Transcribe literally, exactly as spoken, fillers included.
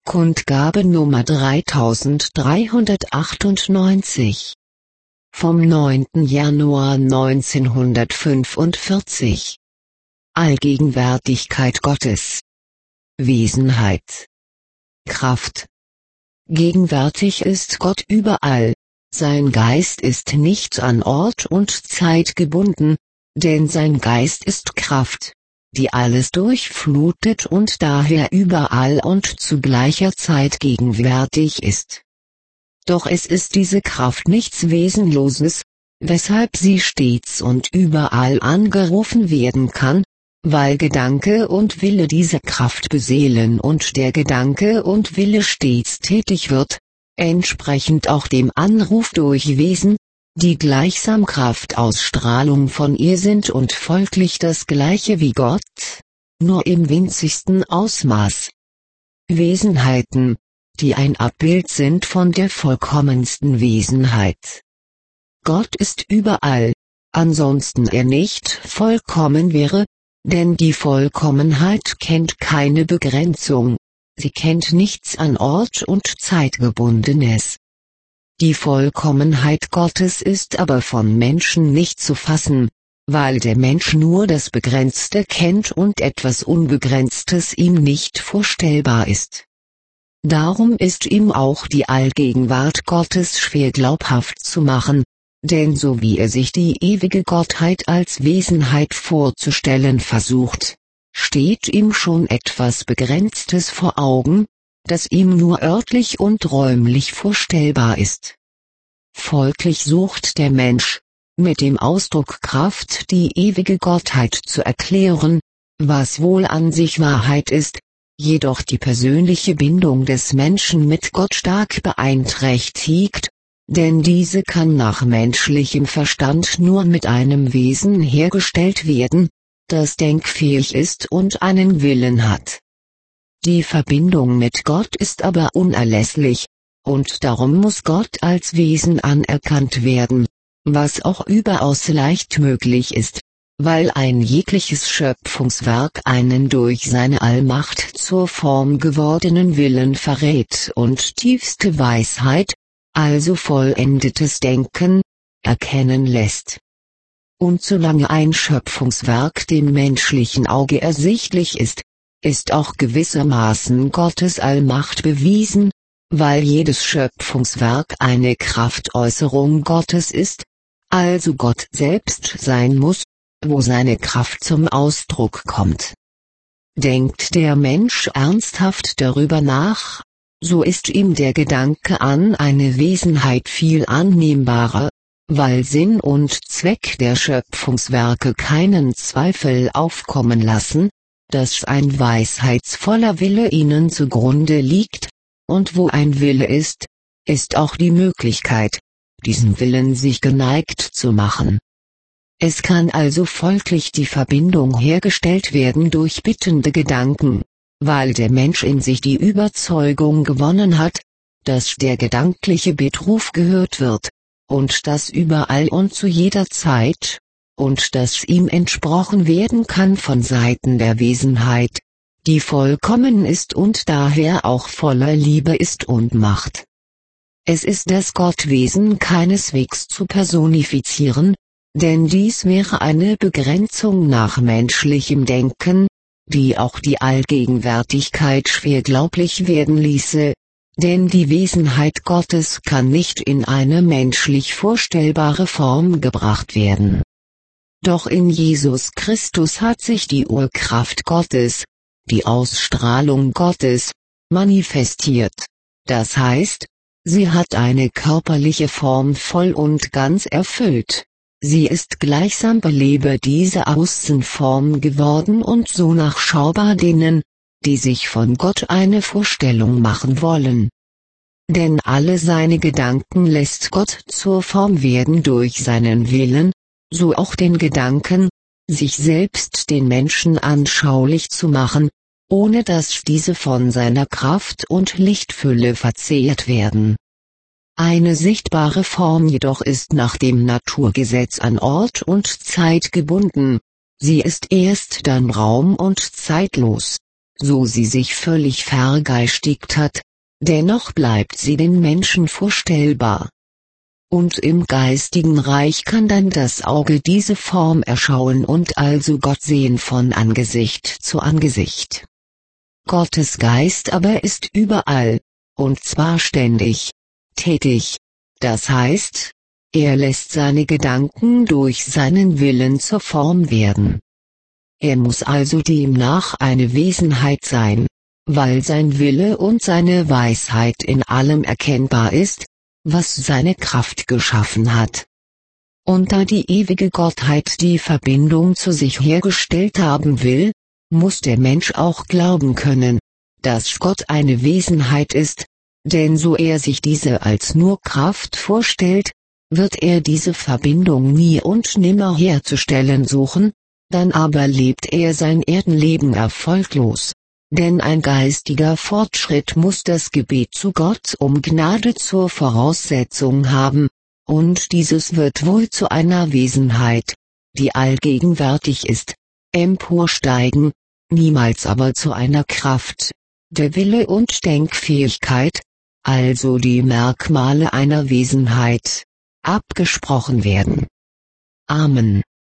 Kundgabe Nummer dreitausenddreihundertachtundneunzig vom neunten Januar neunzehnhundertfünfundvierzig. Allgegenwärtigkeit Gottes. Wesenheit. Kraft. Gegenwärtig ist Gott überall. Sein Geist ist nicht an Ort und Zeit gebunden, denn sein Geist ist Kraft, die alles durchflutet und daher überall und zu gleicher Zeit gegenwärtig ist. Doch es ist diese Kraft nichts Wesenloses, weshalb sie stets und überall angerufen werden kann, weil Gedanke und Wille diese Kraft beseelen und der Gedanke und Wille stets tätig wird, entsprechend auch dem Anruf durch Wesen, die gleichsam Kraftausstrahlung von ihr sind und folglich das Gleiche wie Gott, nur im winzigsten Ausmaß. Wesenheiten, die ein Abbild sind von der vollkommensten Wesenheit. Gott ist überall, ansonsten er nicht vollkommen wäre, denn die Vollkommenheit kennt keine Begrenzung, sie kennt nichts an Ort und Zeit gebundenes. Die Vollkommenheit Gottes ist aber von Menschen nicht zu fassen, weil der Mensch nur das Begrenzte kennt und etwas Unbegrenztes ihm nicht vorstellbar ist. Darum ist ihm auch die Allgegenwart Gottes schwer glaubhaft zu machen, denn so wie er sich die ewige Gottheit als Wesenheit vorzustellen versucht, steht ihm schon etwas Begrenztes vor Augen, das ihm nur örtlich und räumlich vorstellbar ist. Folglich sucht der Mensch, mit dem Ausdruck Kraft die ewige Gottheit zu erklären, was wohl an sich Wahrheit ist, jedoch die persönliche Bindung des Menschen mit Gott stark beeinträchtigt, denn diese kann nach menschlichem Verstand nur mit einem Wesen hergestellt werden, das denkfähig ist und einen Willen hat. Die Verbindung mit Gott ist aber unerlässlich, und darum muss Gott als Wesen anerkannt werden, was auch überaus leicht möglich ist, weil ein jegliches Schöpfungswerk einen durch seine Allmacht zur Form gewordenen Willen verrät und tiefste Weisheit, also vollendetes Denken, erkennen lässt. Und solange ein Schöpfungswerk dem menschlichen Auge ersichtlich ist, ist auch gewissermaßen Gottes Allmacht bewiesen, weil jedes Schöpfungswerk eine Kraftäußerung Gottes ist, also Gott selbst sein muss, wo seine Kraft zum Ausdruck kommt. Denkt der Mensch ernsthaft darüber nach, so ist ihm der Gedanke an eine Wesenheit viel annehmbarer, weil Sinn und Zweck der Schöpfungswerke keinen Zweifel aufkommen lassen, dass ein weisheitsvoller Wille ihnen zugrunde liegt, und wo ein Wille ist, ist auch die Möglichkeit, diesen Willen sich geneigt zu machen. Es kann also folglich die Verbindung hergestellt werden durch bittende Gedanken, weil der Mensch in sich die Überzeugung gewonnen hat, dass der gedankliche Bittruf gehört wird, und das überall und zu jeder Zeit, und dass ihm entsprochen werden kann von Seiten der Wesenheit, die vollkommen ist und daher auch voller Liebe ist und Macht. Es ist das Gottwesen keineswegs zu personifizieren, denn dies wäre eine Begrenzung nach menschlichem Denken, die auch die Allgegenwärtigkeit schwer glaublich werden ließe, denn die Wesenheit Gottes kann nicht in eine menschlich vorstellbare Form gebracht werden. Doch in Jesus Christus hat sich die Urkraft Gottes, die Ausstrahlung Gottes, manifestiert, das heißt, sie hat eine körperliche Form voll und ganz erfüllt, sie ist gleichsam Beleber dieser Außenform geworden und so nachschaubar denen, die sich von Gott eine Vorstellung machen wollen. Denn alle seine Gedanken lässt Gott zur Form werden durch seinen Willen, so auch den Gedanken, sich selbst den Menschen anschaulich zu machen, ohne dass diese von seiner Kraft und Lichtfülle verzehrt werden. Eine sichtbare Form jedoch ist nach dem Naturgesetz an Ort und Zeit gebunden, sie ist erst dann raum- und zeitlos, so sie sich völlig vergeistigt hat, dennoch bleibt sie den Menschen vorstellbar. Und im geistigen Reich kann dann das Auge diese Form erschauen und also Gott sehen von Angesicht zu Angesicht. Gottes Geist aber ist überall, und zwar ständig, tätig, das heißt, er lässt seine Gedanken durch seinen Willen zur Form werden. Er muss also demnach eine Wesenheit sein, weil sein Wille und seine Weisheit in allem erkennbar ist, was seine Kraft geschaffen hat. Und da die ewige Gottheit die Verbindung zu sich hergestellt haben will, muss der Mensch auch glauben können, dass Gott eine Wesenheit ist, denn so er sich diese als nur Kraft vorstellt, wird er diese Verbindung nie und nimmer herzustellen suchen, dann aber lebt er sein Erdenleben erfolglos. Denn ein geistiger Fortschritt muss das Gebet zu Gott um Gnade zur Voraussetzung haben, und dieses wird wohl zu einer Wesenheit, die allgegenwärtig ist, emporsteigen, niemals aber zu einer Kraft, der Wille und Denkfähigkeit, also die Merkmale einer Wesenheit, abgesprochen werden. Amen.